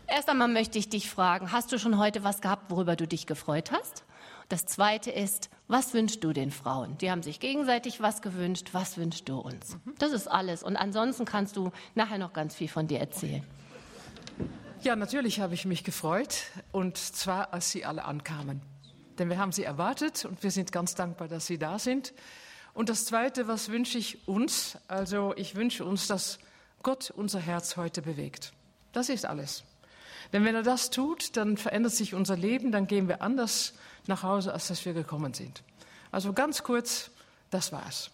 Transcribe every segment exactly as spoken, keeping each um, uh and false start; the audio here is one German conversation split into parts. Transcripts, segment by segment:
Erst einmal möchte ich dich fragen, hast du schon heute was gehabt, worüber du dich gefreut hast? Das Zweite ist, was wünschst du den Frauen? Die haben sich gegenseitig was gewünscht, was wünschst du uns? Das ist alles. Und ansonsten kannst du nachher noch ganz viel von dir erzählen. Ja, natürlich habe ich mich gefreut, und zwar, als sie alle ankamen. Denn wir haben sie erwartet und wir sind ganz dankbar, dass sie da sind. Und das Zweite, was wünsche ich uns? Also ich wünsche uns, dass Gott unser Herz heute bewegt. Das ist alles. Denn wenn er das tut, dann verändert sich unser Leben, dann gehen wir anders nach Hause, als dass wir gekommen sind. Also ganz kurz, das war's.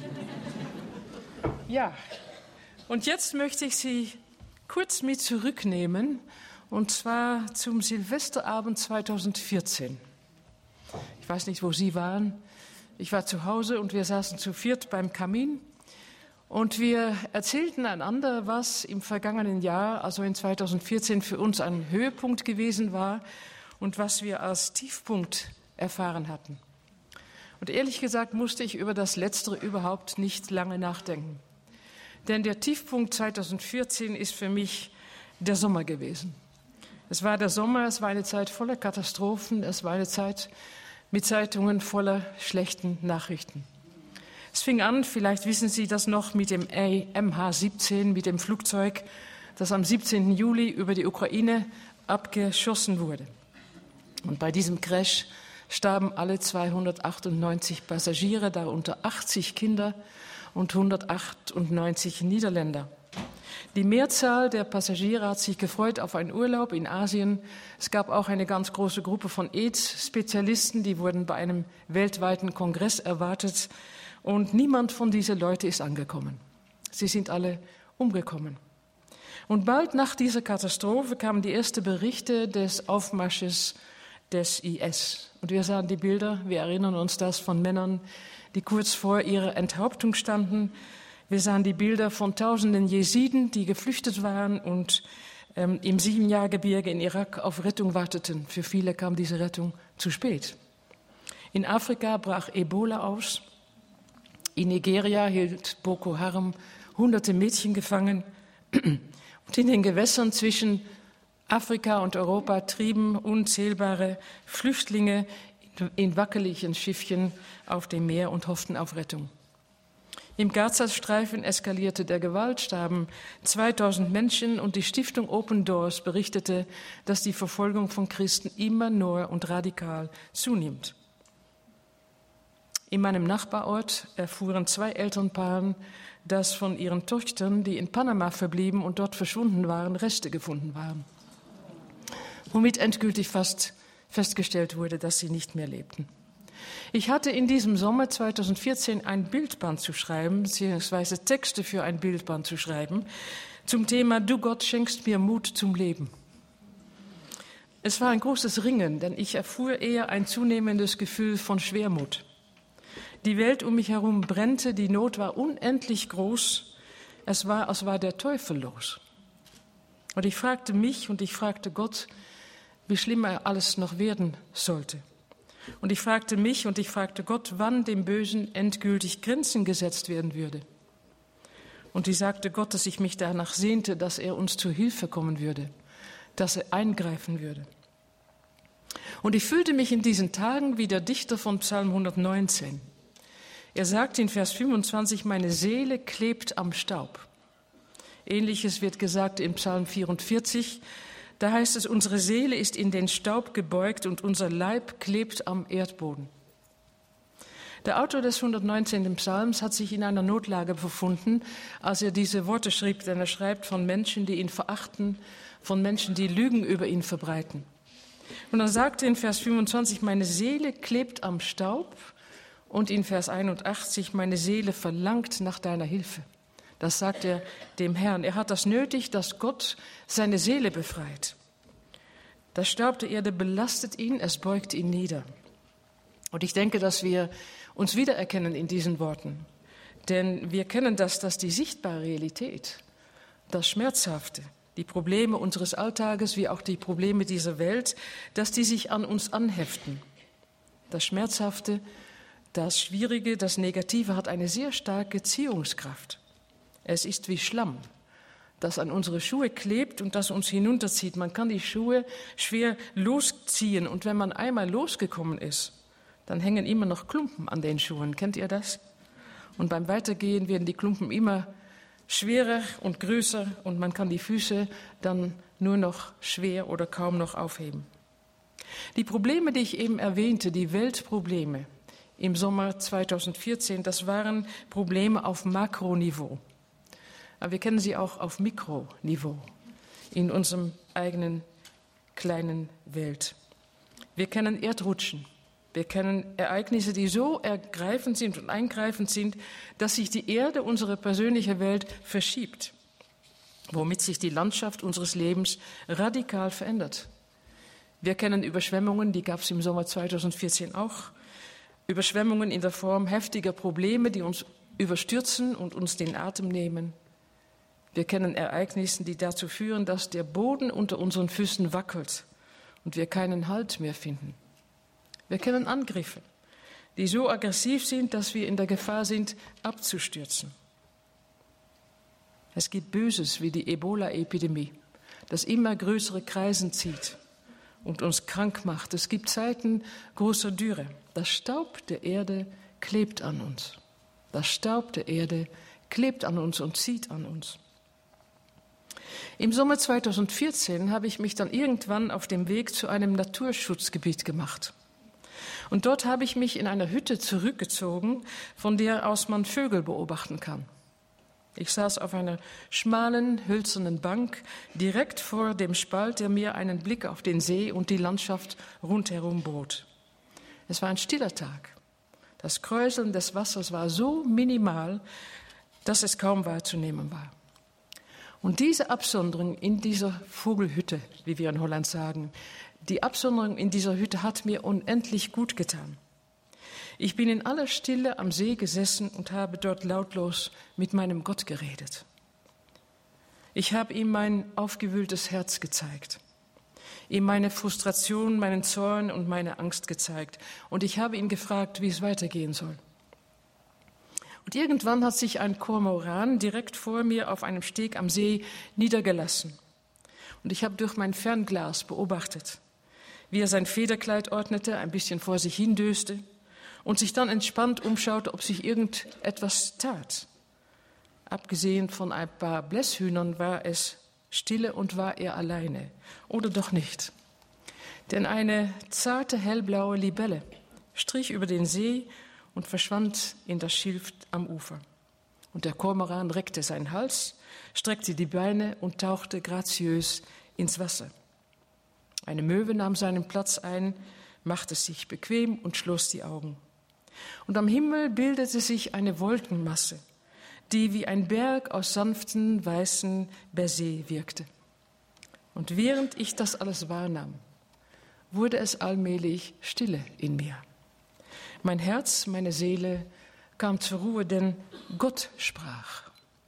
Ja, und jetzt möchte ich Sie kurz mit zurücknehmen, und zwar zum Silvesterabend zweitausendvierzehn. Ich weiß nicht, wo Sie waren. Ich war zu Hause und wir saßen zu viert beim Kamin. Und wir erzählten einander, was im vergangenen Jahr, also in zweitausendvierzehn, für uns ein Höhepunkt gewesen war und was wir als Tiefpunkt erfahren hatten. Und ehrlich gesagt musste ich über das Letztere überhaupt nicht lange nachdenken. Denn der Tiefpunkt zweitausendvierzehn ist für mich der Sommer gewesen. Es war der Sommer, es war eine Zeit voller Katastrophen, es war eine Zeit mit Zeitungen voller schlechten Nachrichten. Es fing an, vielleicht wissen Sie das noch, mit dem M H siebzehn, mit dem Flugzeug, das am siebzehnten Juli über die Ukraine abgeschossen wurde. Und bei diesem Crash starben alle zweihundertachtundneunzig Passagiere, darunter achtzig Kinder und hundertachtundneunzig Niederländer. Die Mehrzahl der Passagiere hat sich gefreut auf einen Urlaub in Asien. Es gab auch eine ganz große Gruppe von AIDS-Spezialisten, die wurden bei einem weltweiten Kongress erwartet. Und niemand von diesen Leuten ist angekommen. Sie sind alle umgekommen. Und bald nach dieser Katastrophe kamen die ersten Berichte des Aufmarsches des I S. Und wir sahen die Bilder, wir erinnern uns das, von Männern, die kurz vor ihrer Enthauptung standen. Wir sahen die Bilder von tausenden Jesiden, die geflüchtet waren und ähm, im Siebenjahrgebirge in Irak auf Rettung warteten. Für viele kam diese Rettung zu spät. In Afrika brach Ebola aus. In Nigeria hielt Boko Haram hunderte Mädchen gefangen. Und in den Gewässern zwischen Afrika und Europa trieben unzählbare Flüchtlinge in wackeligen Schiffchen auf dem Meer und hofften auf Rettung. Im Gazastreifen eskalierte der Gewalt, starben zweitausend Menschen, und die Stiftung Open Doors berichtete, dass die Verfolgung von Christen immer nur und radikal zunimmt. In meinem Nachbarort erfuhren zwei Elternpaare, dass von ihren Töchtern, die in Panama verblieben und dort verschwunden waren, Reste gefunden waren. Womit endgültig fast festgestellt wurde, dass sie nicht mehr lebten. Ich hatte in diesem Sommer zweitausendvierzehn ein Bildband zu schreiben, beziehungsweise Texte für ein Bildband zu schreiben, zum Thema Du Gott schenkst mir Mut zum Leben. Es war ein großes Ringen, denn ich erfuhr eher ein zunehmendes Gefühl von Schwermut. Die Welt um mich herum brennte, die Not war unendlich groß. Es war, als war der Teufel los. Und ich fragte mich und ich fragte Gott, wie schlimm alles noch werden sollte. Und ich fragte mich und ich fragte Gott, wann dem Bösen endgültig Grenzen gesetzt werden würde. Und ich sagte Gott, dass ich mich danach sehnte, dass er uns zu Hilfe kommen würde, dass er eingreifen würde. Und ich fühlte mich in diesen Tagen wie der Dichter von Psalm hundertneunzehn. Er sagt in Vers fünfundzwanzig, meine Seele klebt am Staub. Ähnliches wird gesagt in Psalm vierundvierzig. Da heißt es, unsere Seele ist in den Staub gebeugt und unser Leib klebt am Erdboden. Der Autor des hundertneunzehnten Psalms hat sich in einer Notlage befunden, als er diese Worte schrieb, denn er schreibt von Menschen, die ihn verachten, von Menschen, die Lügen über ihn verbreiten. Und er sagte in Vers fünfundzwanzig, meine Seele klebt am Staub, und in Vers einundachtzig, meine Seele verlangt nach deiner Hilfe. Das sagt er dem Herrn. Er hat das nötig, dass Gott seine Seele befreit. Das Staub der Erde belastet ihn, es beugt ihn nieder. Und ich denke, dass wir uns wiedererkennen in diesen Worten. Denn wir kennen das, dass die sichtbare Realität, das Schmerzhafte, die Probleme unseres Alltages wie auch die Probleme dieser Welt, dass die sich an uns anheften. Das Schmerzhafte, das Schwierige, das Negative hat eine sehr starke Ziehungskraft. Es ist wie Schlamm, das an unsere Schuhe klebt und das uns hinunterzieht. Man kann die Schuhe schwer losziehen und wenn man einmal losgekommen ist, dann hängen immer noch Klumpen an den Schuhen. Kennt ihr das? Und beim Weitergehen werden die Klumpen immer schwerer und größer und man kann die Füße dann nur noch schwer oder kaum noch aufheben. Die Probleme, die ich eben erwähnte, die Weltprobleme im Sommer zweitausendvierzehn, das waren Probleme auf Makroniveau. Aber wir kennen sie auch auf Mikroniveau in unserem eigenen kleinen Welt. Wir kennen Erdrutschen. Wir kennen Ereignisse, die so ergreifend sind und eingreifend sind, dass sich die Erde, unsere persönliche Welt, verschiebt, womit sich die Landschaft unseres Lebens radikal verändert. Wir kennen Überschwemmungen, die gab es im Sommer zweitausendvierzehn auch. Überschwemmungen in der Form heftiger Probleme, die uns überstürzen und uns den Atem nehmen. Wir kennen Ereignisse, die dazu führen, dass der Boden unter unseren Füßen wackelt und wir keinen Halt mehr finden. Wir kennen Angriffe, die so aggressiv sind, dass wir in der Gefahr sind, abzustürzen. Es gibt Böses wie die Ebola-Epidemie, das immer größere Kreisen zieht und uns krank macht. Es gibt Zeiten großer Dürre. Das Staub der Erde klebt an uns. Das Staub der Erde klebt an uns und zieht an uns. Im Sommer zweitausendvierzehn habe ich mich dann irgendwann auf dem Weg zu einem Naturschutzgebiet gemacht. Und dort habe ich mich in einer Hütte zurückgezogen, von der aus man Vögel beobachten kann. Ich saß auf einer schmalen, hölzernen Bank direkt vor dem Spalt, der mir einen Blick auf den See und die Landschaft rundherum bot. Es war ein stiller Tag. Das Kräuseln des Wassers war so minimal, dass es kaum wahrzunehmen war. Und diese Absonderung in dieser Vogelhütte, wie wir in Holland sagen, die Absonderung in dieser Hütte hat mir unendlich gut getan. Ich bin in aller Stille am See gesessen und habe dort lautlos mit meinem Gott geredet. Ich habe ihm mein aufgewühltes Herz gezeigt, ihm meine Frustration, meinen Zorn und meine Angst gezeigt. Und ich habe ihn gefragt, wie es weitergehen soll. Und irgendwann hat sich ein Kormoran direkt vor mir auf einem Steg am See niedergelassen. Und ich habe durch mein Fernglas beobachtet, wie er sein Federkleid ordnete, ein bisschen vor sich hindöste und sich dann entspannt umschaute, ob sich irgendetwas tat. Abgesehen von ein paar Blässhühnern war es stille und war er alleine. Oder doch nicht. Denn eine zarte hellblaue Libelle strich über den See und verschwand in das Schilf am Ufer. Und der Kormoran reckte seinen Hals, streckte die Beine und tauchte graziös ins Wasser. Eine Möwe nahm seinen Platz ein, machte sich bequem und schloss die Augen. Und am Himmel bildete sich eine Wolkenmasse, die wie ein Berg aus sanften, weißen Baiser wirkte. Und während ich das alles wahrnahm, wurde es allmählich stille in mir. Mein Herz, meine Seele kam zur Ruhe, denn Gott sprach.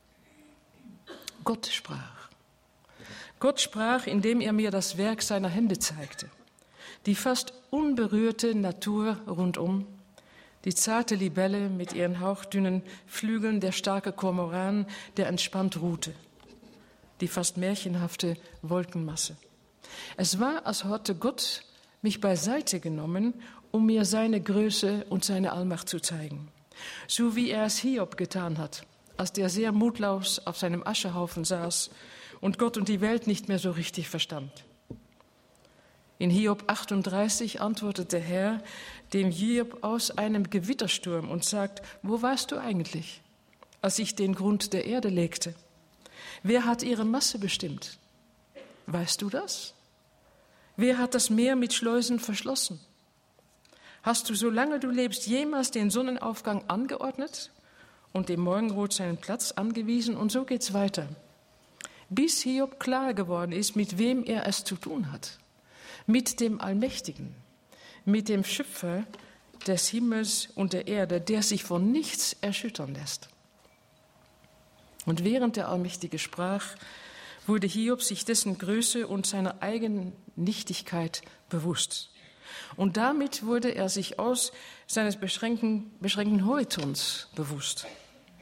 Gott sprach. Gott sprach, indem er mir das Werk seiner Hände zeigte. Die fast unberührte Natur rundum, die zarte Libelle mit ihren hauchdünnen Flügeln, der starke Kormoran, der entspannt ruhte, die fast märchenhafte Wolkenmasse. Es war, als hatte Gott mich beiseite genommen, um mir seine Größe und seine Allmacht zu zeigen. So wie er es Hiob getan hat, als der sehr mutlos auf seinem Aschehaufen saß und Gott und die Welt nicht mehr so richtig verstand. In Hiob achtunddreißig antwortet der Herr dem Hiob aus einem Gewittersturm und sagt, wo warst du eigentlich, als ich den Grund der Erde legte? Wer hat ihre Masse bestimmt? Weißt du das? Wer hat das Meer mit Schleusen verschlossen? Hast du, solange du lebst, jemals den Sonnenaufgang angeordnet und dem Morgenrot seinen Platz angewiesen? Und so geht's weiter, bis Hiob klar geworden ist, mit wem er es zu tun hat. Mit dem Allmächtigen, mit dem Schöpfer des Himmels und der Erde, der sich von nichts erschüttern lässt. Und während der Allmächtige sprach, wurde Hiob sich dessen Größe und seiner eigenen Nichtigkeit bewusst. Und damit wurde er sich aus seines beschränkten, beschränkten Horizonts bewusst.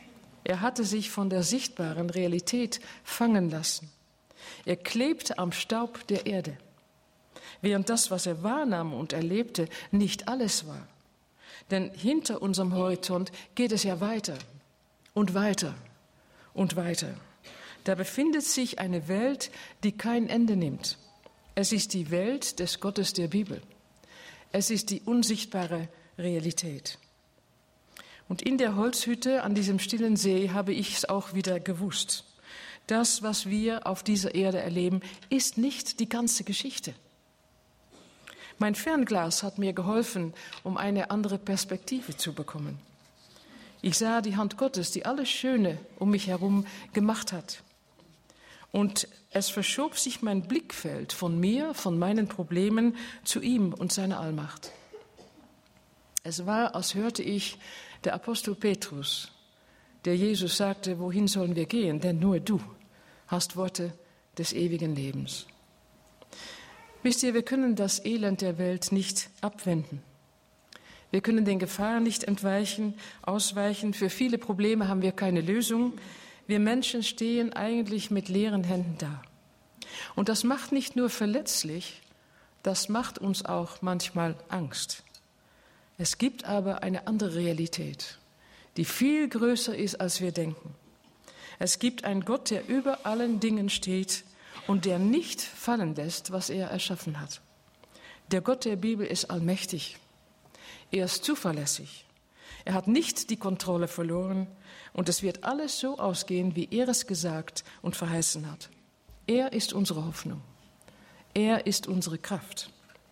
Er hatte sich von der sichtbaren Realität fangen lassen. Er klebte am Staub der Erde, während das, was er wahrnahm und erlebte, nicht alles war. Denn hinter unserem Horizont geht es ja weiter und weiter und weiter. Da befindet sich eine Welt, die kein Ende nimmt. Es ist die Welt des Gottes der Bibel. Es ist die unsichtbare Realität. Und in der Holzhütte an diesem stillen See habe ich es auch wieder gewusst. Das, was wir auf dieser Erde erleben, ist nicht die ganze Geschichte. Mein Fernglas hat mir geholfen, um eine andere Perspektive zu bekommen. Ich sah die Hand Gottes, die alles Schöne um mich herum gemacht hat. Und es verschob sich mein Blickfeld von mir, von meinen Problemen zu ihm und seiner Allmacht. Es war, als hörte ich der Apostel Petrus, der Jesus sagte, wohin sollen wir gehen? Denn nur du hast Worte des ewigen Lebens. Wisst ihr, wir können das Elend der Welt nicht abwenden. Wir können den Gefahren nicht entweichen, ausweichen. Für viele Probleme haben wir keine Lösung. Wir Menschen stehen eigentlich mit leeren Händen da. Und das macht nicht nur verletzlich, das macht uns auch manchmal Angst. Es gibt aber eine andere Realität, die viel größer ist, als wir denken. Es gibt einen Gott, der über allen Dingen steht und der nicht fallen lässt, was er erschaffen hat. Der Gott der Bibel ist allmächtig. Er ist zuverlässig. Er hat nicht die Kontrolle verloren und es wird alles so ausgehen, wie er es gesagt und verheißen hat. Er ist unsere Hoffnung. Er ist unsere Kraft.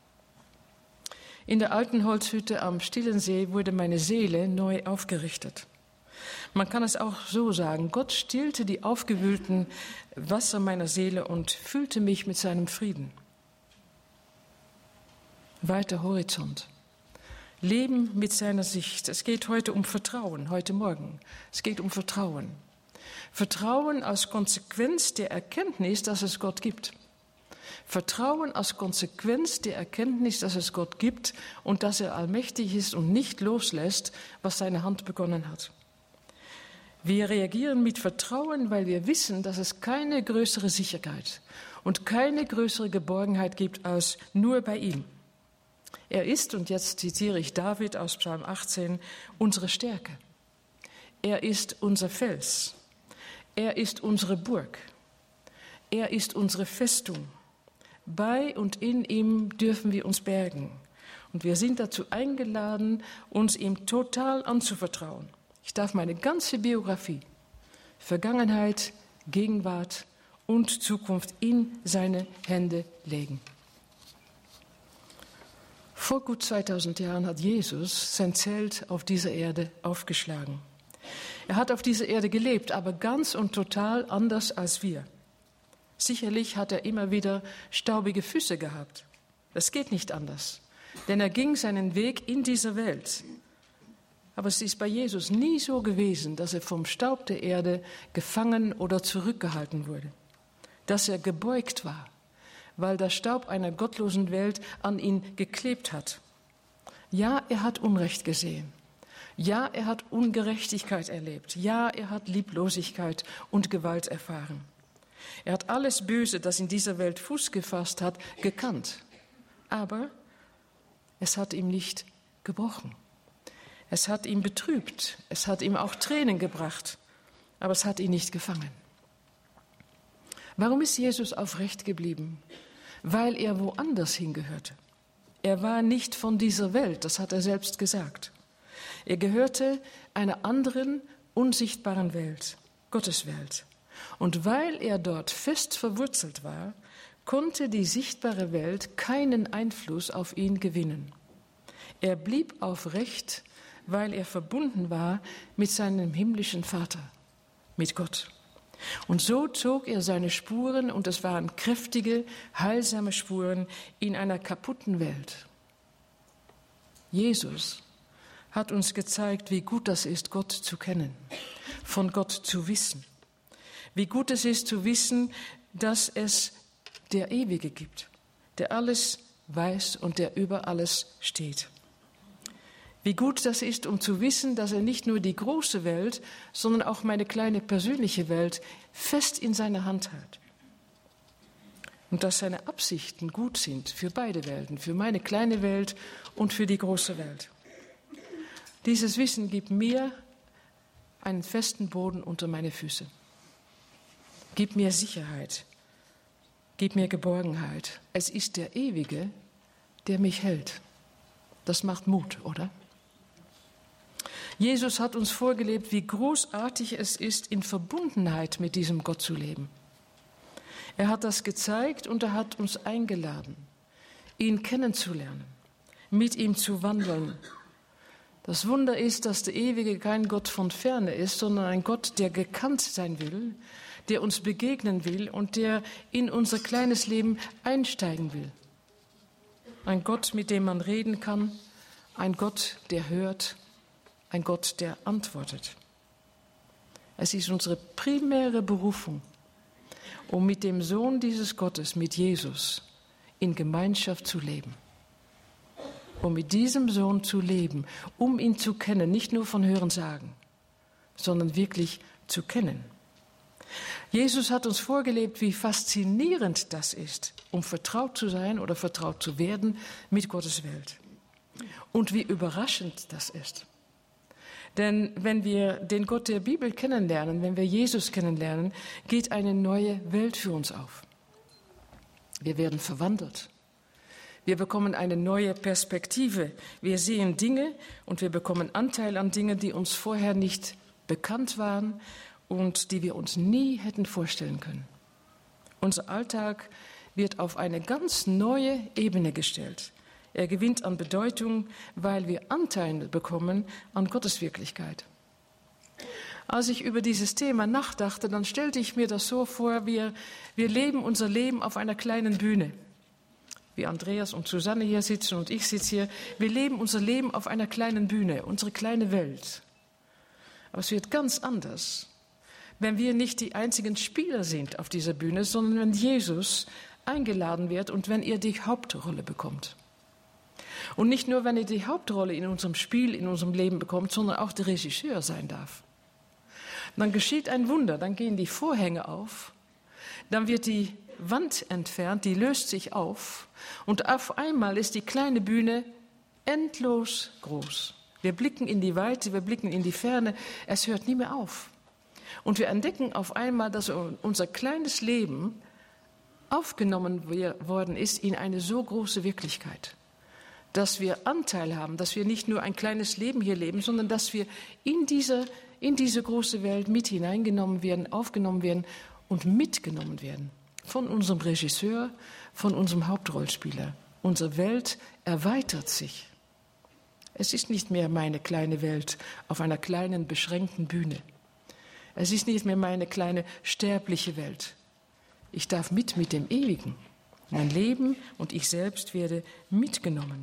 In der alten Holzhütte am stillen See wurde meine Seele neu aufgerichtet. Man kann es auch so sagen, Gott stillte die aufgewühlten Wasser meiner Seele und füllte mich mit seinem Frieden. Weiter Horizont. Leben mit seiner Sicht. Es geht heute um Vertrauen, heute Morgen. Es geht um Vertrauen. Vertrauen als Konsequenz der Erkenntnis, dass es Gott gibt. Vertrauen als Konsequenz der Erkenntnis, dass es Gott gibt und dass er allmächtig ist und nicht loslässt, was seine Hand begonnen hat. Wir reagieren mit Vertrauen, weil wir wissen, dass es keine größere Sicherheit und keine größere Geborgenheit gibt als nur bei ihm. Er ist, und jetzt zitiere ich David aus Psalm achtzehn, unsere Stärke. Er ist unser Fels. Er ist unsere Burg. Er ist unsere Festung. Bei und in ihm dürfen wir uns bergen. Und wir sind dazu eingeladen, uns ihm total anzuvertrauen. Ich darf meine ganze Biografie, Vergangenheit, Gegenwart und Zukunft in seine Hände legen. Vor gut zweitausend Jahren hat Jesus sein Zelt auf dieser Erde aufgeschlagen. Er hat auf dieser Erde gelebt, aber ganz und total anders als wir. Sicherlich hat er immer wieder staubige Füße gehabt. Das geht nicht anders, denn er ging seinen Weg in dieser Welt. Aber es ist bei Jesus nie so gewesen, dass er vom Staub der Erde gefangen oder zurückgehalten wurde, dass er gebeugt war, weil der Staub einer gottlosen Welt an ihn geklebt hat. Ja, er hat Unrecht gesehen. Ja, er hat Ungerechtigkeit erlebt. Ja, er hat Lieblosigkeit und Gewalt erfahren. Er hat alles Böse, das in dieser Welt Fuß gefasst hat, gekannt. Aber es hat ihm nicht gebrochen. Es hat ihn betrübt. Es hat ihm auch Tränen gebracht. Aber es hat ihn nicht gefangen. Warum ist Jesus aufrecht geblieben? Weil er woanders hingehörte. Er war nicht von dieser Welt, das hat er selbst gesagt. Er gehörte einer anderen, unsichtbaren Welt, Gottes Welt. Und weil er dort fest verwurzelt war, konnte die sichtbare Welt keinen Einfluss auf ihn gewinnen. Er blieb aufrecht, weil er verbunden war mit seinem himmlischen Vater, mit Gott. Und so zog er seine Spuren, und es waren kräftige, heilsame Spuren in einer kaputten Welt. Jesus hat uns gezeigt, wie gut das ist, Gott zu kennen, von Gott zu wissen. Wie gut es ist zu wissen, dass es der Ewige gibt, der alles weiß und der über alles steht. Wie gut das ist, um zu wissen, dass er nicht nur die große Welt, sondern auch meine kleine persönliche Welt fest in seiner Hand hat. Und dass seine Absichten gut sind für beide Welten, für meine kleine Welt und für die große Welt. Dieses Wissen gibt mir einen festen Boden unter meine Füße. Gibt mir Sicherheit. Gibt mir Geborgenheit. Es ist der Ewige, der mich hält. Das macht Mut, oder? Jesus hat uns vorgelebt, wie großartig es ist, in Verbundenheit mit diesem Gott zu leben. Er hat das gezeigt und er hat uns eingeladen, ihn kennenzulernen, mit ihm zu wandeln. Das Wunder ist, dass der Ewige kein Gott von Ferne ist, sondern ein Gott, der gekannt sein will, der uns begegnen will und der in unser kleines Leben einsteigen will. Ein Gott, mit dem man reden kann, ein Gott, der hört, ein Gott, der antwortet. Es ist unsere primäre Berufung, um mit dem Sohn dieses Gottes, mit Jesus, in Gemeinschaft zu leben. Um mit diesem Sohn zu leben, um ihn zu kennen, nicht nur von Hören sagen, sondern wirklich zu kennen. Jesus hat uns vorgelebt, wie faszinierend das ist, um vertraut zu sein oder vertraut zu werden mit Gottes Welt. Und wie überraschend das ist. Denn wenn wir den Gott der Bibel kennenlernen, wenn wir Jesus kennenlernen, geht eine neue Welt für uns auf. Wir werden verwandelt. Wir bekommen eine neue Perspektive. Wir sehen Dinge und wir bekommen Anteil an Dingen, die uns vorher nicht bekannt waren und die wir uns nie hätten vorstellen können. Unser Alltag wird auf eine ganz neue Ebene gestellt. Er gewinnt an Bedeutung, weil wir Anteil bekommen an Gottes Wirklichkeit. Als ich über dieses Thema nachdachte, dann stellte ich mir das so vor, wir, wir leben unser Leben auf einer kleinen Bühne. Wie Andreas und Susanne hier sitzen und ich sitze hier. Wir leben unser Leben auf einer kleinen Bühne, unsere kleine Welt. Aber es wird ganz anders, wenn wir nicht die einzigen Spieler sind auf dieser Bühne, sondern wenn Jesus eingeladen wird und wenn er die Hauptrolle bekommt. Und nicht nur, wenn er die Hauptrolle in unserem Spiel, in unserem Leben bekommt, sondern auch der Regisseur sein darf. Dann geschieht ein Wunder, dann gehen die Vorhänge auf, dann wird die Wand entfernt, die löst sich auf und auf einmal ist die kleine Bühne endlos groß. Wir blicken in die Weite, wir blicken in die Ferne, es hört nie mehr auf. Und wir entdecken auf einmal, dass unser kleines Leben aufgenommen worden ist in eine so große Wirklichkeit. Dass wir Anteil haben, dass wir nicht nur ein kleines Leben hier leben, sondern dass wir in diese, in diese große Welt mit hineingenommen werden, aufgenommen werden und mitgenommen werden. Von unserem Regisseur, von unserem Hauptrollspieler. Unsere Welt erweitert sich. Es ist nicht mehr meine kleine Welt auf einer kleinen, beschränkten Bühne. Es ist nicht mehr meine kleine, sterbliche Welt. Ich darf mit mit dem Ewigen. Mein Leben und ich selbst werde mitgenommen.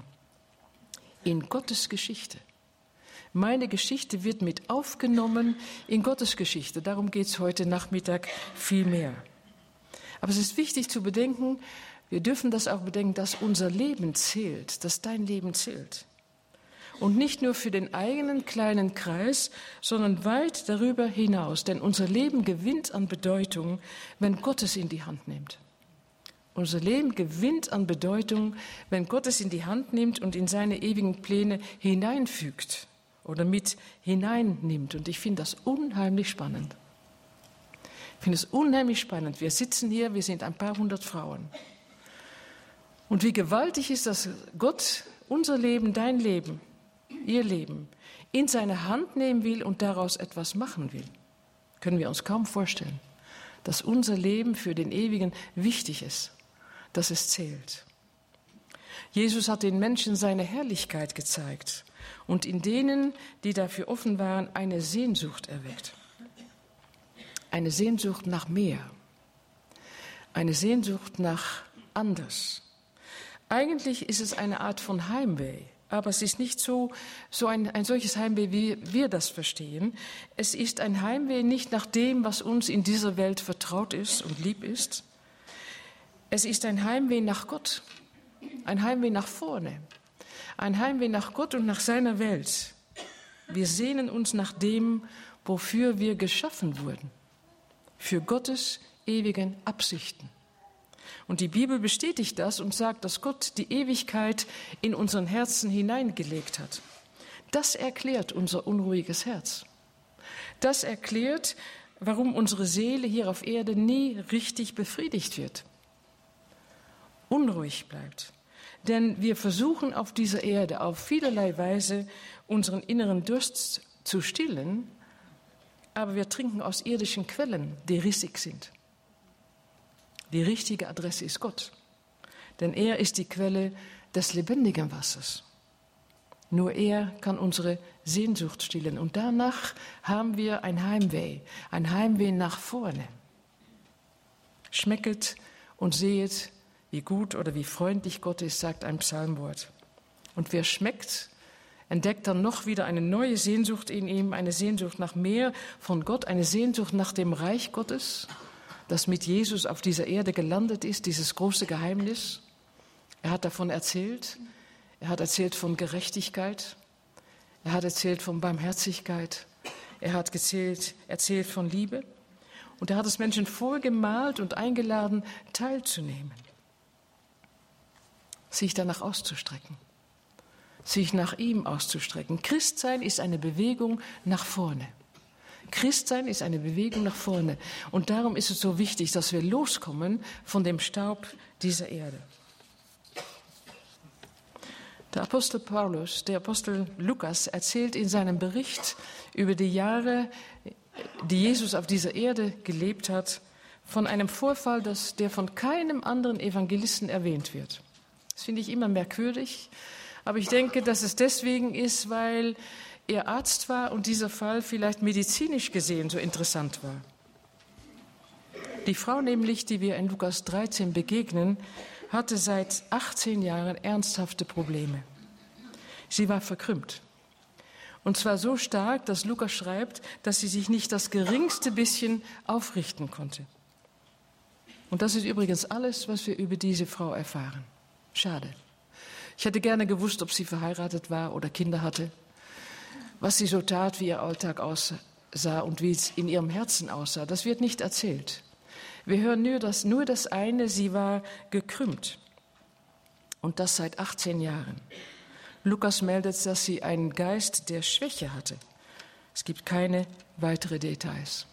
In Gottes Geschichte. Meine Geschichte wird mit aufgenommen in Gottes Geschichte. Darum geht es heute Nachmittag viel mehr. Aber es ist wichtig zu bedenken, wir dürfen das auch bedenken, dass unser Leben zählt, dass dein Leben zählt. Und nicht nur für den eigenen kleinen Kreis, sondern weit darüber hinaus. Denn unser Leben gewinnt an Bedeutung, wenn Gott es in die Hand nimmt. Unser Leben gewinnt an Bedeutung, wenn Gott es in die Hand nimmt und in seine ewigen Pläne hineinfügt oder mit hineinnimmt. Und ich finde das unheimlich spannend. Ich finde es unheimlich spannend. Wir sitzen hier, wir sind ein paar hundert Frauen. Und wie gewaltig ist, dass Gott unser Leben, dein Leben, ihr Leben in seine Hand nehmen will und daraus etwas machen will. Können wir uns kaum vorstellen, dass unser Leben für den Ewigen wichtig ist, dass es zählt. Jesus hat den Menschen seine Herrlichkeit gezeigt und in denen, die dafür offen waren, eine Sehnsucht erweckt. Eine Sehnsucht nach mehr. Eine Sehnsucht nach anders. Eigentlich ist es eine Art von Heimweh, aber es ist nicht so, so ein, ein solches Heimweh, wie wir das verstehen. Es ist ein Heimweh nicht nach dem, was uns in dieser Welt vertraut ist und lieb ist. Es ist ein Heimweh nach Gott, ein Heimweh nach vorne, ein Heimweh nach Gott und nach seiner Welt. Wir sehnen uns nach dem, wofür wir geschaffen wurden, für Gottes ewigen Absichten. Und die Bibel bestätigt das und sagt, dass Gott die Ewigkeit in unseren Herzen hineingelegt hat. Das erklärt unser unruhiges Herz. Das erklärt, warum unsere Seele hier auf Erde nie richtig befriedigt wird, unruhig bleibt. Denn wir versuchen auf dieser Erde auf vielerlei Weise unseren inneren Durst zu stillen, aber wir trinken aus irdischen Quellen, die rissig sind. Die richtige Adresse ist Gott, denn er ist die Quelle des lebendigen Wassers. Nur er kann unsere Sehnsucht stillen und danach haben wir ein Heimweh, ein Heimweh nach vorne. Schmecket und sehet, wie gut oder wie freundlich Gott ist, sagt ein Psalmwort. Und wer schmeckt, entdeckt dann noch wieder eine neue Sehnsucht in ihm, eine Sehnsucht nach mehr von Gott, eine Sehnsucht nach dem Reich Gottes, das mit Jesus auf dieser Erde gelandet ist, dieses große Geheimnis. Er hat davon erzählt, er hat erzählt von Gerechtigkeit, er hat erzählt von Barmherzigkeit, er hat erzählt, erzählt von Liebe und er hat es Menschen vorgemalt und eingeladen, teilzunehmen. Sich danach auszustrecken, sich nach ihm auszustrecken. Christsein ist eine Bewegung nach vorne. Christsein ist eine Bewegung nach vorne. Und darum ist es so wichtig, dass wir loskommen von dem Staub dieser Erde. Der Apostel Paulus, der Apostel Lukas erzählt in seinem Bericht über die Jahre, die Jesus auf dieser Erde gelebt hat, von einem Vorfall, das, der von keinem anderen Evangelisten erwähnt wird. Das finde ich immer merkwürdig, aber ich denke, dass es deswegen ist, weil er Arzt war und dieser Fall vielleicht medizinisch gesehen so interessant war. Die Frau nämlich, die wir in Lukas dreizehn begegnen, hatte seit achtzehn Jahren ernsthafte Probleme. Sie war verkrümmt. Und zwar so stark, dass Lukas schreibt, dass sie sich nicht das geringste bisschen aufrichten konnte. Und das ist übrigens alles, was wir über diese Frau erfahren. Schade. Ich hätte gerne gewusst, ob sie verheiratet war oder Kinder hatte, was sie so tat, wie ihr Alltag aussah und wie es in ihrem Herzen aussah. Das wird nicht erzählt. Wir hören nur das, nur das eine, sie war gekrümmt. Und das seit achtzehn Jahren. Lukas meldet, dass sie einen Geist der Schwäche hatte. Es gibt keine weiteren Details.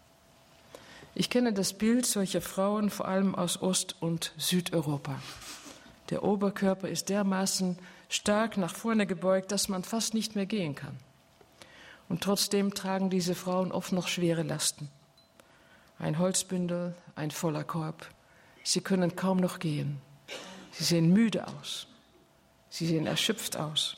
Ich kenne das Bild solcher Frauen vor allem aus Ost- und Südeuropa. Der Oberkörper ist dermaßen stark nach vorne gebeugt, dass man fast nicht mehr gehen kann. Und trotzdem tragen diese Frauen oft noch schwere Lasten. Ein Holzbündel, ein voller Korb. Sie können kaum noch gehen. Sie sehen müde aus. Sie sehen erschöpft aus.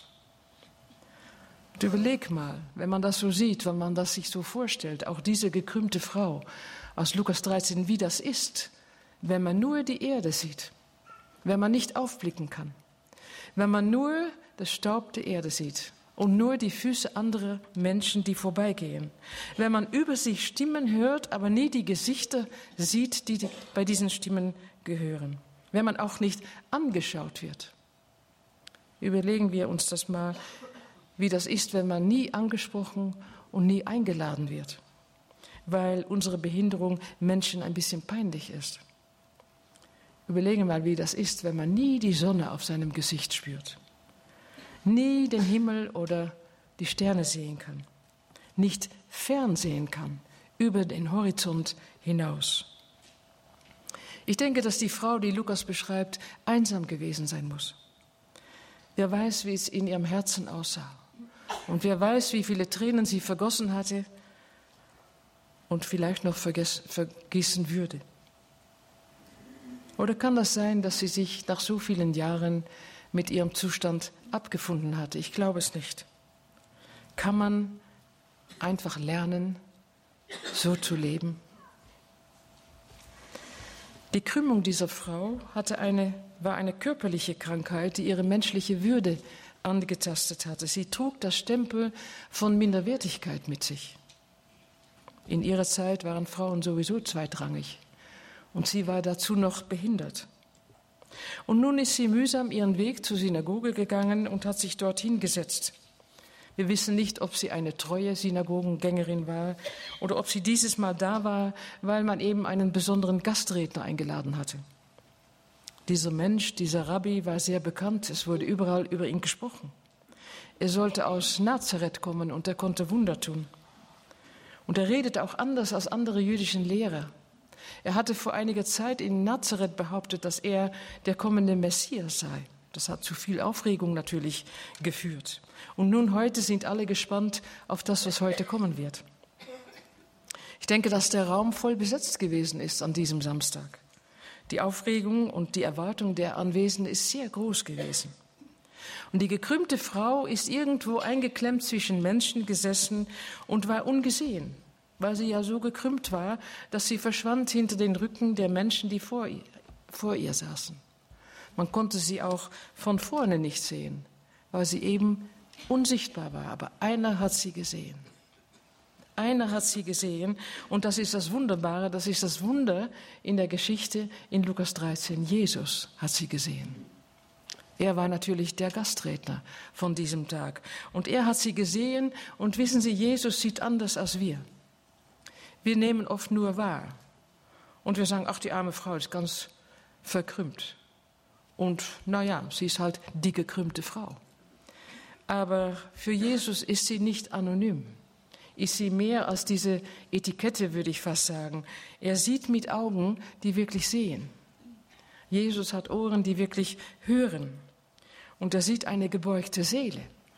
Und überleg mal, wenn man das so sieht, wenn man das sich so vorstellt, auch diese gekrümmte Frau aus Lukas dreizehn, wie das ist, wenn man nur die Erde sieht, wenn man nicht aufblicken kann, wenn man nur das Staub der Erde sieht und nur die Füße anderer Menschen, die vorbeigehen, wenn man über sich Stimmen hört, aber nie die Gesichter sieht, die bei diesen Stimmen gehören, wenn man auch nicht angeschaut wird. Überlegen wir uns das mal, wie das ist, wenn man nie angesprochen und nie eingeladen wird, weil unsere Behinderung Menschen ein bisschen peinlich ist. Überlegen wir mal, wie das ist, wenn man nie die Sonne auf seinem Gesicht spürt, nie den Himmel oder die Sterne sehen kann, nicht fernsehen kann über den Horizont hinaus. Ich denke, dass die Frau, die Lukas beschreibt, einsam gewesen sein muss. Wer weiß, wie es in ihrem Herzen aussah und wer weiß, wie viele Tränen sie vergossen hatte und vielleicht noch vergießen würde. Oder kann das sein, dass sie sich nach so vielen Jahren mit ihrem Zustand abgefunden hatte? Ich glaube es nicht. Kann man einfach lernen, so zu leben? Die Krümmung dieser Frau hatte eine, war eine körperliche Krankheit, die ihre menschliche Würde angetastet hatte. Sie trug das Stempel von Minderwertigkeit mit sich. In ihrer Zeit waren Frauen sowieso zweitrangig. Und sie war dazu noch behindert. Und nun ist sie mühsam ihren Weg zur Synagoge gegangen und hat sich dorthin gesetzt. Wir wissen nicht, ob sie eine treue Synagogengängerin war oder ob sie dieses Mal da war, weil man eben einen besonderen Gastredner eingeladen hatte. Dieser Mensch, dieser Rabbi war sehr bekannt, es wurde überall über ihn gesprochen. Er sollte aus Nazareth kommen und er konnte Wunder tun. Und er redete auch anders als andere jüdischen Lehrer. Er hatte vor einiger Zeit in Nazareth behauptet, dass er der kommende Messias sei. Das hat zu viel Aufregung natürlich geführt. Und nun heute sind alle gespannt auf das, was heute kommen wird. Ich denke, dass der Raum voll besetzt gewesen ist an diesem Samstag. Die Aufregung und die Erwartung der Anwesenden ist sehr groß gewesen. Und die gekrümmte Frau ist irgendwo eingeklemmt zwischen Menschen gesessen und war ungesehen, weil sie ja so gekrümmt war, dass sie verschwand hinter den Rücken der Menschen, die vor ihr, vor ihr saßen. Man konnte sie auch von vorne nicht sehen, weil sie eben unsichtbar war. Aber einer hat sie gesehen. Einer hat sie gesehen und das ist das Wunderbare, das ist das Wunder in der Geschichte in Lukas dreizehn. Jesus hat sie gesehen. Er war natürlich der Gastredner von diesem Tag. Und er hat sie gesehen und wissen Sie, Jesus sieht anders als wir. Wir nehmen oft nur wahr. Und wir sagen, ach, die arme Frau ist ganz verkrümmt. Und naja, sie ist halt die gekrümmte Frau. Aber für Jesus ist sie nicht anonym. Ist sie mehr als diese Etikette, würde ich fast sagen. Er sieht mit Augen, die wirklich sehen. Jesus hat Ohren, die wirklich hören. Und er sieht eine gebeugte Seele.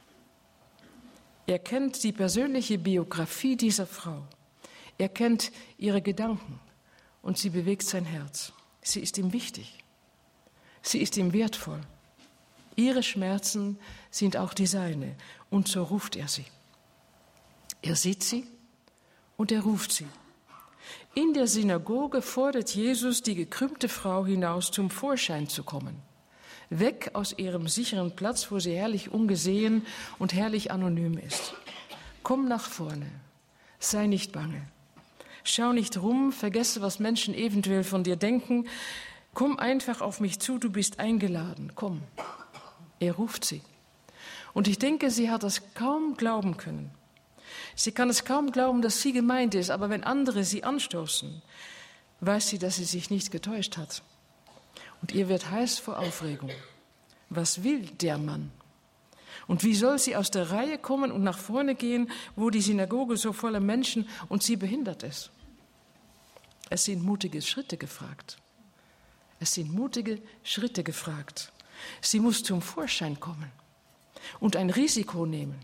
Er kennt die persönliche Biografie dieser Frau. Er kennt ihre Gedanken und sie bewegt sein Herz. Sie ist ihm wichtig. Sie ist ihm wertvoll. Ihre Schmerzen sind auch die seine und so ruft er sie. Er sieht sie und er ruft sie. In der Synagoge fordert Jesus die gekrümmte Frau hinaus, zum Vorschein zu kommen. Weg aus ihrem sicheren Platz, wo sie herrlich ungesehen und herrlich anonym ist. Komm nach vorne, sei nicht bange. Schau nicht rum, vergesse, was Menschen eventuell von dir denken. Komm einfach auf mich zu, du bist eingeladen, komm. Er ruft sie. Und ich denke, sie hat das kaum glauben können. Sie kann es kaum glauben, dass sie gemeint ist, aber wenn andere sie anstoßen, weiß sie, dass sie sich nicht getäuscht hat. Und ihr wird heiß vor Aufregung. Was will der Mann? Und wie soll sie aus der Reihe kommen und nach vorne gehen, wo die Synagoge so voller Menschen und sie behindert ist? Es sind mutige Schritte gefragt. Es sind mutige Schritte gefragt. Sie muss zum Vorschein kommen und ein Risiko nehmen.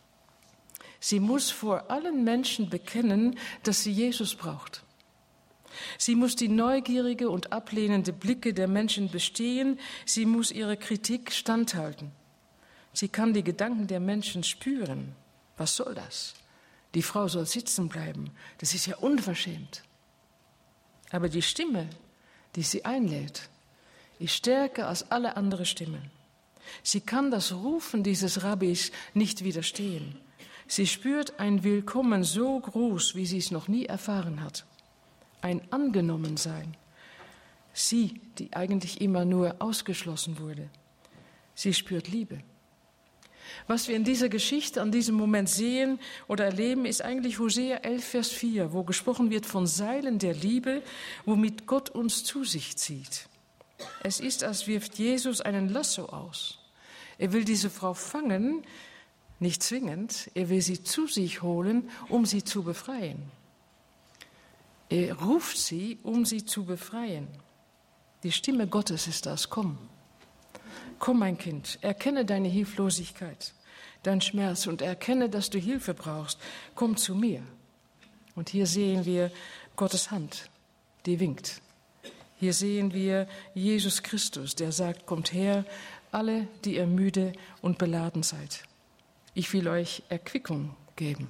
Sie muss vor allen Menschen bekennen, dass sie Jesus braucht. Sie muss die neugierige und ablehnende Blicke der Menschen bestehen. Sie muss ihrer Kritik standhalten. Sie kann die Gedanken der Menschen spüren. Was soll das? Die Frau soll sitzen bleiben. Das ist ja unverschämt. Aber die Stimme, die sie einlädt, ist stärker als alle anderen Stimmen. Sie kann das Rufen dieses Rabbis nicht widerstehen. Sie spürt ein Willkommen so groß, wie sie es noch nie erfahren hat. Ein Angenommensein. Sie, die eigentlich immer nur ausgeschlossen wurde. Sie spürt Liebe. Was wir in dieser Geschichte an diesem Moment sehen oder erleben, ist eigentlich Hosea elf, Vers vier, wo gesprochen wird von Seilen der Liebe, womit Gott uns zu sich zieht. Es ist, als wirft Jesus einen Lasso aus. Er will diese Frau fangen, nicht zwingend, er will sie zu sich holen, um sie zu befreien. Er ruft sie, um sie zu befreien. Die Stimme Gottes ist das, komm. Komm, mein Kind, erkenne deine Hilflosigkeit, dein Schmerz und erkenne, dass du Hilfe brauchst. Komm zu mir. Und hier sehen wir Gottes Hand, die winkt. Hier sehen wir Jesus Christus, der sagt, kommt her, alle, die ihr müde und beladen seid. Ich will euch Erquickung geben.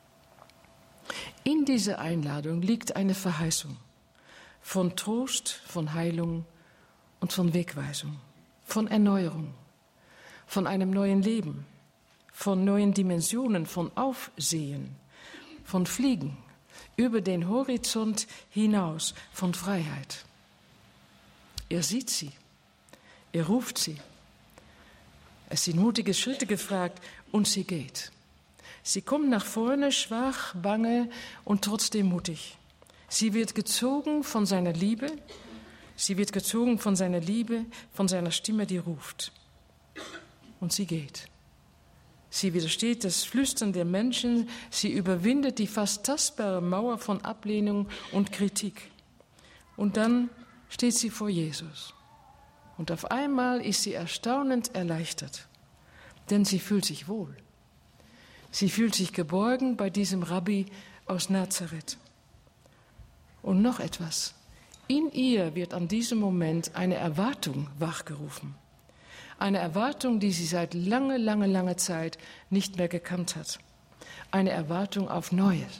In dieser Einladung liegt eine Verheißung von Trost, von Heilung und von Wegweisung, von Erneuerung, von einem neuen Leben, von neuen Dimensionen, von Aufsehen, von Fliegen, über den Horizont hinaus, von Freiheit. Er sieht sie Er ruft sie. Es sind mutige Schritte gefragt und sie geht. Sie kommt nach vorne, schwach, bange und trotzdem mutig. Sie wird gezogen von seiner Liebe. Sie wird gezogen von seiner Liebe, von seiner Stimme, die ruft. Und sie geht. Sie widersteht das Flüstern der Menschen. Sie überwindet die fast tastbare Mauer von Ablehnung und Kritik. Und dann steht sie vor Jesus. Und auf einmal ist sie erstaunend erleichtert, denn sie fühlt sich wohl. Sie fühlt sich geborgen bei diesem Rabbi aus Nazareth. Und noch etwas. In ihr wird an diesem Moment eine Erwartung wachgerufen. Eine Erwartung, die sie seit lange, lange, lange Zeit nicht mehr gekannt hat. Eine Erwartung auf Neues.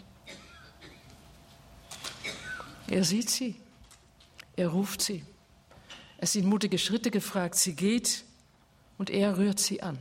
Er sieht sie. Er ruft sie. Es sind mutige Schritte gefragt. Sie geht und er rührt sie an.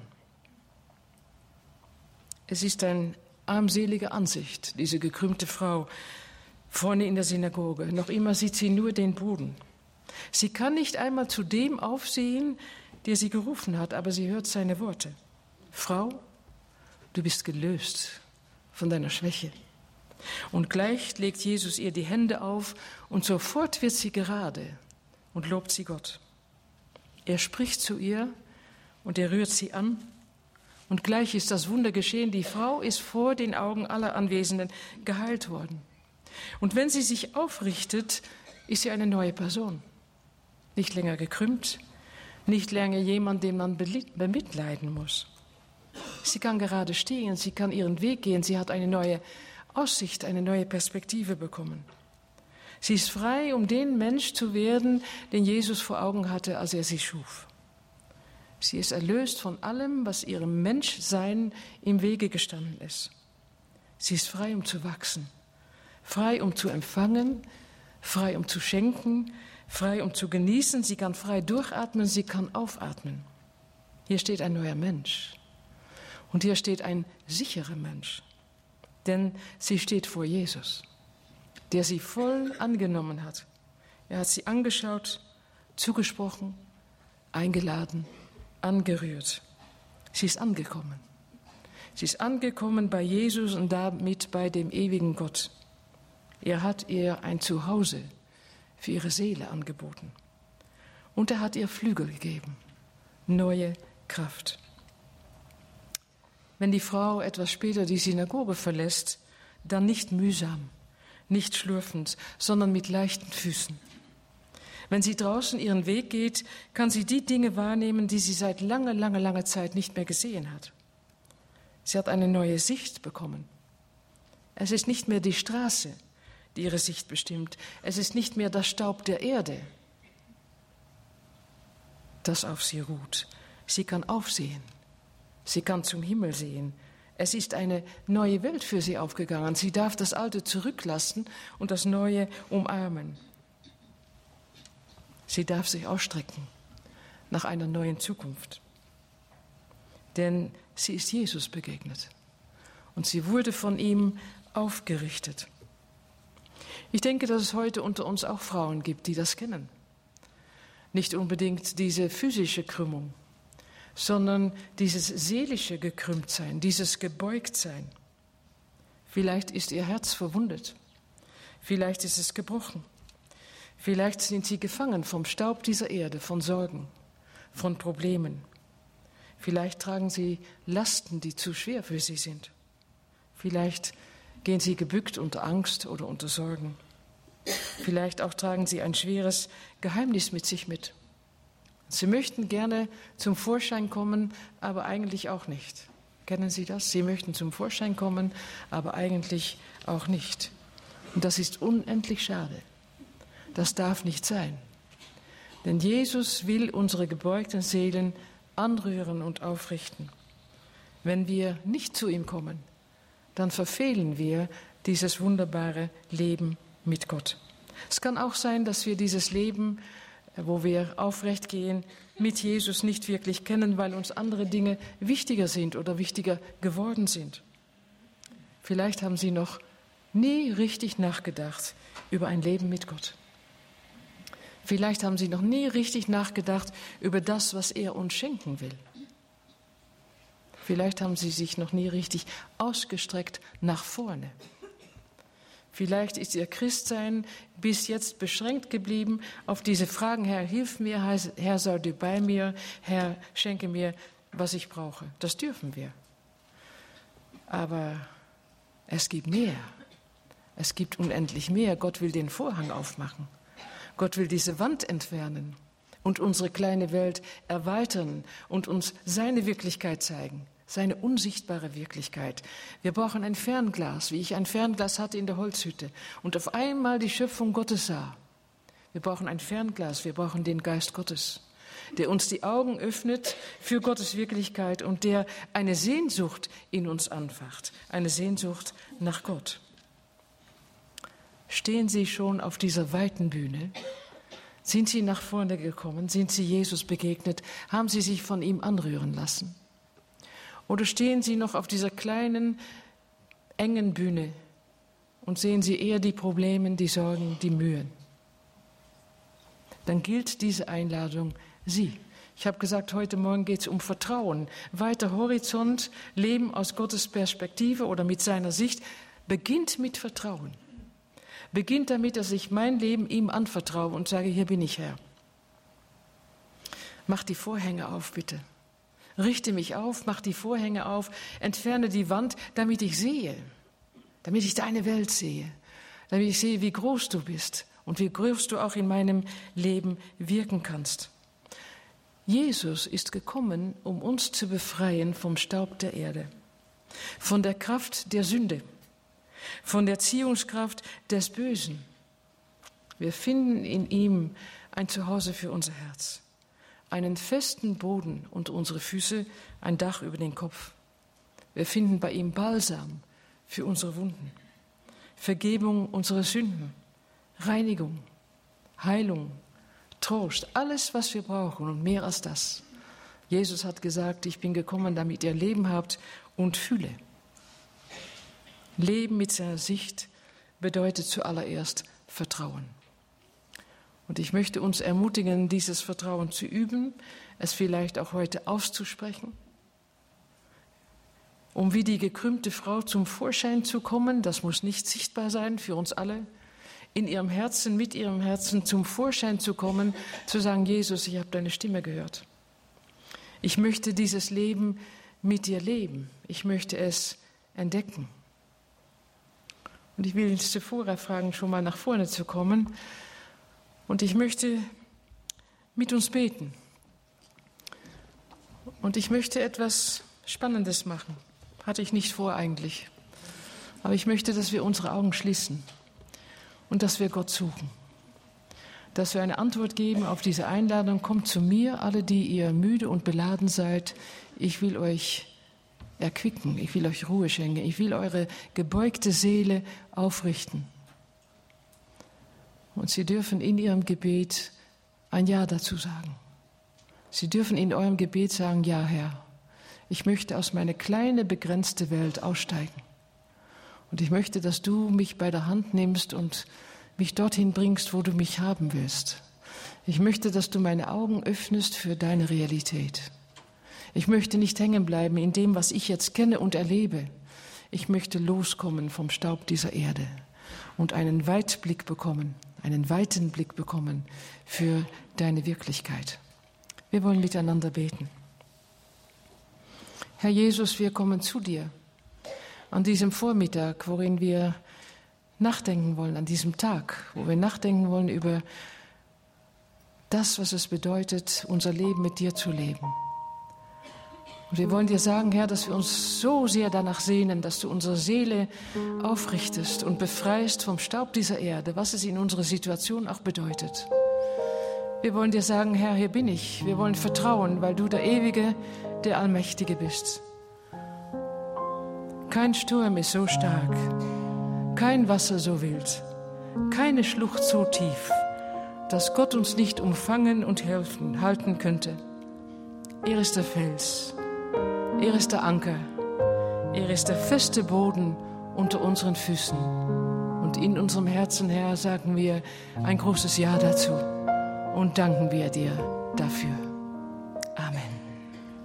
Es ist eine armselige Ansicht, diese gekrümmte Frau vorne in der Synagoge. Noch immer sieht sie nur den Boden. Sie kann nicht einmal zu dem aufsehen, der sie gerufen hat, aber sie hört seine Worte. Frau, du bist gelöst von deiner Schwäche. Und gleich legt Jesus ihr die Hände auf und sofort wird sie gerade und lobt sie Gott. Er spricht zu ihr und er rührt sie an und gleich ist das Wunder geschehen. Die Frau ist vor den Augen aller Anwesenden geheilt worden. Und wenn sie sich aufrichtet, ist sie eine neue Person. Nicht länger gekrümmt, nicht länger jemand, den man bemitleiden muss. Sie kann gerade stehen, sie kann ihren Weg gehen, sie hat eine neue Aussicht, eine neue Perspektive bekommen. Sie ist frei, um den Mensch zu werden, den Jesus vor Augen hatte, als er sie schuf. Sie ist erlöst von allem, was ihrem Menschsein im Wege gestanden ist. Sie ist frei, um zu wachsen, frei, um zu empfangen, frei, um zu schenken, frei, um zu genießen. Sie kann frei durchatmen, sie kann aufatmen. Hier steht ein neuer Mensch. Und hier steht ein sicherer Mensch. Denn sie steht vor Jesus, der sie voll angenommen hat. Er hat sie angeschaut, zugesprochen, eingeladen, angerührt. Sie ist angekommen. Sie ist angekommen bei Jesus und damit bei dem ewigen Gott. Er hat ihr ein Zuhause für ihre Seele angeboten. Und er hat ihr Flügel gegeben, neue Kraft. Wenn die Frau etwas später die Synagoge verlässt, dann nicht mühsam, nicht schlurfend, sondern mit leichten Füßen. Wenn sie draußen ihren Weg geht, kann sie die Dinge wahrnehmen, die sie seit langer, langer, langer Zeit nicht mehr gesehen hat. Sie hat eine neue Sicht bekommen. Es ist nicht mehr die Straße, die ihre Sicht bestimmt. Es ist nicht mehr das Staub der Erde, das auf sie ruht. Sie kann aufsehen. Sie kann zum Himmel sehen. Es ist eine neue Welt für sie aufgegangen. Sie darf das Alte zurücklassen und das Neue umarmen. Sie darf sich ausstrecken nach einer neuen Zukunft. Denn sie ist Jesus begegnet und sie wurde von ihm aufgerichtet. Ich denke, dass es heute unter uns auch Frauen gibt, die das kennen. Nicht unbedingt diese physische Krümmung, sondern dieses seelische Gekrümmtsein, dieses Gebeugtsein. Vielleicht ist ihr Herz verwundet, vielleicht ist es gebrochen, vielleicht sind sie gefangen vom Staub dieser Erde, von Sorgen, von Problemen. Vielleicht tragen sie Lasten, die zu schwer für sie sind. Vielleicht gehen sie gebückt unter Angst oder unter Sorgen. Vielleicht auch tragen sie ein schweres Geheimnis mit sich mit. Sie möchten gerne zum Vorschein kommen, aber eigentlich auch nicht. Kennen Sie das? Sie möchten zum Vorschein kommen, aber eigentlich auch nicht. Und das ist unendlich schade. Das darf nicht sein. Denn Jesus will unsere gebeugten Seelen anrühren und aufrichten. Wenn wir nicht zu ihm kommen, dann verfehlen wir dieses wunderbare Leben mit Gott. Es kann auch sein, dass wir dieses Leben, wo wir aufrecht gehen, mit Jesus nicht wirklich kennen, weil uns andere Dinge wichtiger sind oder wichtiger geworden sind. Vielleicht haben Sie noch nie richtig nachgedacht über ein Leben mit Gott. Vielleicht haben sie noch nie richtig nachgedacht über das, was er uns schenken will. Vielleicht haben sie sich noch nie richtig ausgestreckt nach vorne. Vielleicht ist ihr Christsein bis jetzt beschränkt geblieben auf diese Fragen: Herr, hilf mir, Herr, sei du bei mir, Herr, schenke mir, was ich brauche. Das dürfen wir. Aber es gibt mehr. Es gibt unendlich mehr. Gott will den Vorhang aufmachen. Gott will diese Wand entfernen und unsere kleine Welt erweitern und uns seine Wirklichkeit zeigen, seine unsichtbare Wirklichkeit. Wir brauchen ein Fernglas, wie ich ein Fernglas hatte in der Holzhütte und auf einmal die Schöpfung Gottes sah. Wir brauchen ein Fernglas, wir brauchen den Geist Gottes, der uns die Augen öffnet für Gottes Wirklichkeit und der eine Sehnsucht in uns anfacht, eine Sehnsucht nach Gott. Stehen Sie schon auf dieser weiten Bühne? Sind Sie nach vorne gekommen? Sind Sie Jesus begegnet? Haben Sie sich von ihm anrühren lassen? Oder stehen Sie noch auf dieser kleinen, engen Bühne und sehen Sie eher die Probleme, die Sorgen, die Mühen? Dann gilt diese Einladung Sie. Ich habe gesagt, heute Morgen geht es um Vertrauen. Weiter Horizont, Leben aus Gottes Perspektive oder mit seiner Sicht, beginnt mit Vertrauen. Beginnt damit, dass ich mein Leben ihm anvertraue und sage, hier bin ich, Herr. Mach die Vorhänge auf, bitte. Richte mich auf, mach die Vorhänge auf, entferne die Wand, damit ich sehe, damit ich deine Welt sehe, damit ich sehe, wie groß du bist und wie groß du auch in meinem Leben wirken kannst. Jesus ist gekommen, um uns zu befreien vom Staub der Erde, von der Kraft der Sünde, von der Ziehungskraft des Bösen. Wir finden in ihm ein Zuhause für unser Herz, einen festen Boden unter unsere Füße, ein Dach über den Kopf. Wir finden bei ihm Balsam für unsere Wunden, Vergebung unserer Sünden, Reinigung, Heilung, Trost, alles, was wir brauchen und mehr als das. Jesus hat gesagt, ich bin gekommen, damit ihr Leben habt und Fülle. Leben mit seiner Sicht bedeutet zuallererst Vertrauen. Und ich möchte uns ermutigen, dieses Vertrauen zu üben, es vielleicht auch heute auszusprechen, um wie die gekrümmte Frau zum Vorschein zu kommen. Das muss nicht sichtbar sein für uns alle. In ihrem Herzen, mit ihrem Herzen zum Vorschein zu kommen, zu sagen, Jesus, ich habe deine Stimme gehört. Ich möchte dieses Leben mit dir leben. Ich möchte es entdecken. Und ich will jetzt zuvor fragen, schon mal nach vorne zu kommen. Und ich möchte mit uns beten. Und ich möchte etwas Spannendes machen. Hatte ich nicht vor eigentlich. Aber ich möchte, dass wir unsere Augen schließen und dass wir Gott suchen. Dass wir eine Antwort geben auf diese Einladung. Kommt zu mir, alle, die ihr müde und beladen seid. Ich will euch erquicken, ich will euch Ruhe schenken, ich will eure gebeugte Seele aufrichten. Und Sie dürfen in Ihrem Gebet ein Ja dazu sagen. Sie dürfen in eurem Gebet sagen, ja Herr, ich möchte aus meiner kleinen, begrenzten Welt aussteigen. Und ich möchte, dass du mich bei der Hand nimmst und mich dorthin bringst, wo du mich haben willst. Ich möchte, dass du meine Augen öffnest für deine Realität. Ich möchte nicht hängen bleiben in dem, was ich jetzt kenne und erlebe. Ich möchte loskommen vom Staub dieser Erde und einen Weitblick bekommen, einen weiten Blick bekommen für deine Wirklichkeit. Wir wollen miteinander beten. Herr Jesus, wir kommen zu dir an diesem Vormittag, worin wir nachdenken wollen, an diesem Tag, wo wir nachdenken wollen über das, was es bedeutet, unser Leben mit dir zu leben. Und wir wollen dir sagen, Herr, dass wir uns so sehr danach sehnen, dass du unsere Seele aufrichtest und befreist vom Staub dieser Erde, was es in unserer Situation auch bedeutet. Wir wollen dir sagen, Herr, hier bin ich. Wir wollen vertrauen, weil du der Ewige, der Allmächtige bist. Kein Sturm ist so stark, kein Wasser so wild, keine Schlucht so tief, dass Gott uns nicht umfangen und helfen, halten könnte. Er ist der Fels, er ist der Anker, er ist der feste Boden unter unseren Füßen. Und in unserem Herzen, Herr, sagen wir ein großes Ja dazu. und danken wir dir dafür.